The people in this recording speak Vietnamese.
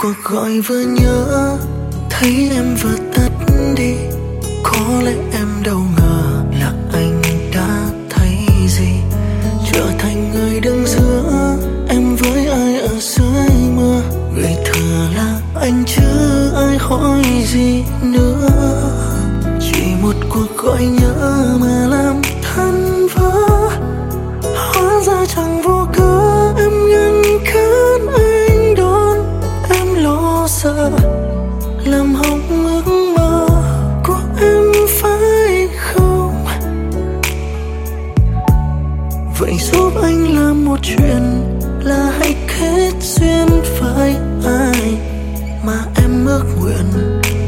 cuộc gọi vừa nhớ thấy em vừa tắt đi. Có lẽ em đâu ngờ là anh đã thấy gì, trở thành người đứng giữa em với ai ở dưới mưa. Người thừa là anh chứ ai hỏi gì nữa. Chỉ một cuộc gọi nhớ mà làm tan vỡ. Hóa ra chẳng vô cớ em ngăn cản anh đón em lo sợ, làm hỏng ước mơ của em phải không? Vậy giúp anh làm một chuyện là hãy kết duyên với ai mà em ước nguyện